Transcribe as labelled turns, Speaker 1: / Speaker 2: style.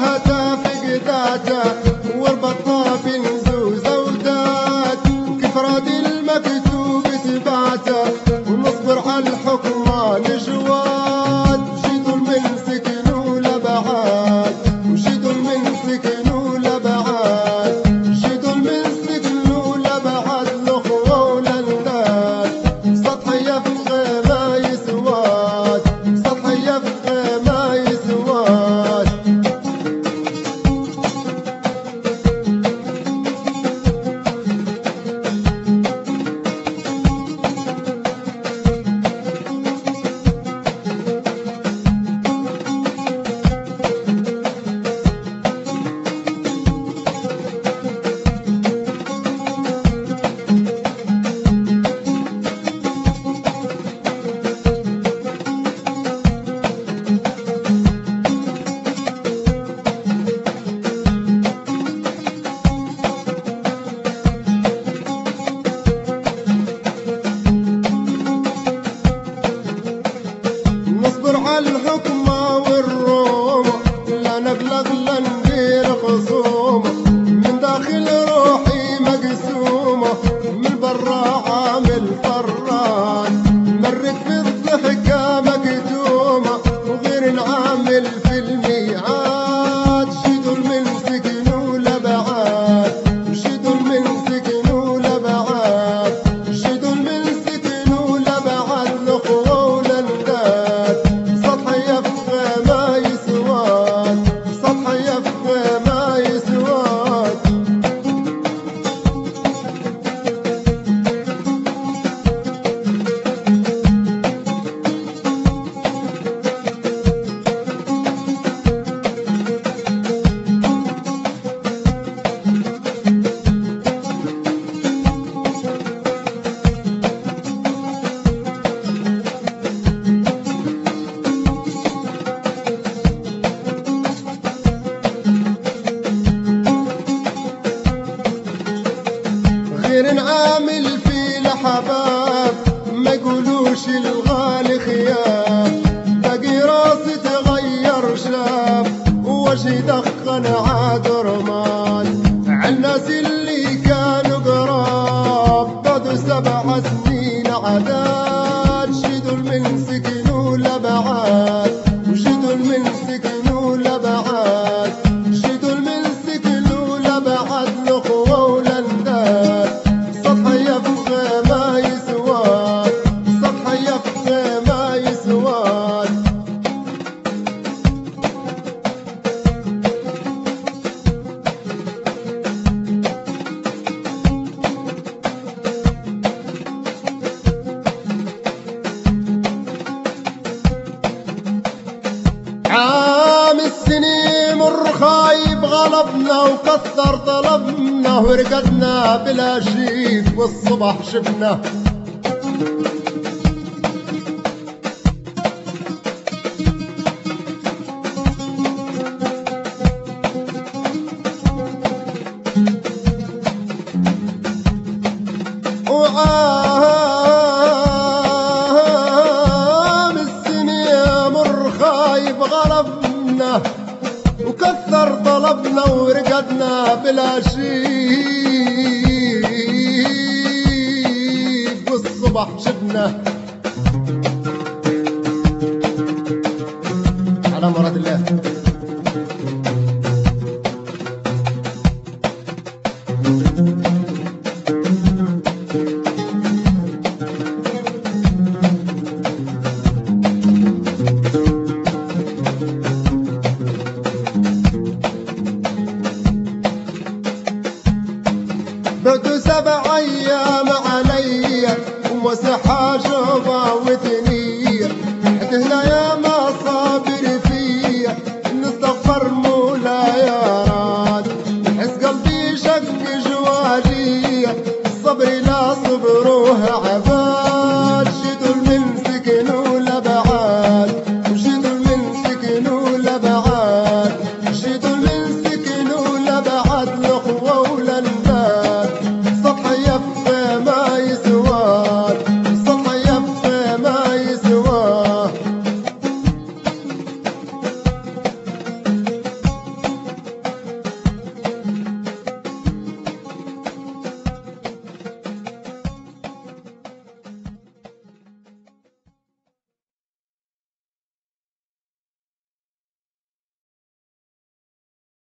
Speaker 1: ذاته فقداته وربطنا بنزوز ودات كفراد المكتوب ثباته ونصبر على الحكم نجواد وشيدوا من سكنوا لبعاد وشيدوا من سكنوا لبعاد شيدوا من سكنوا لبعاد الاخوه والانداد سطحيه في الغيمه يسواد سطحيه في الغيمه يسواد نصبر على الحكمة والرومة لا نبلغ لا ندير خصومة من داخل روحي مقسومة من برا عامل فران مرت في الضحكة مكتومة وغير عامل في الميعاد شيدوا من سكنوا لبعاد شيدوا من سكنوا لبعاد شيدوا من سكنوا لبعاد الاخوة والانداد سطحية في غيمة يسواد سطحية في غيمة يسواد غير عامل في الحباب ما يقولوش الغالي خياب باقي راسي تغير شاب ووجهي دخن عاد رماد عالناس اللي كانوا قراب بدوا 7 سنين عداد شيدوا من سكنوا لبعاد وشيدوا من سكنوا لبعاد شيدوا من سكنوا لبعاد الاخوه والانداد سطحية في غيمة يسواد سطحية في غيمة يسواد عام السنين مر خايب غلبنا وكثر طلبنا ورقدنا بلا شيف والصبح شفنا وعام السنين مر خايب غلبنا وكثر طلبنا ورقدنا بلا شيء والصبح شفنا على مراد الله بدو 7 أيام علي ومسح حاجة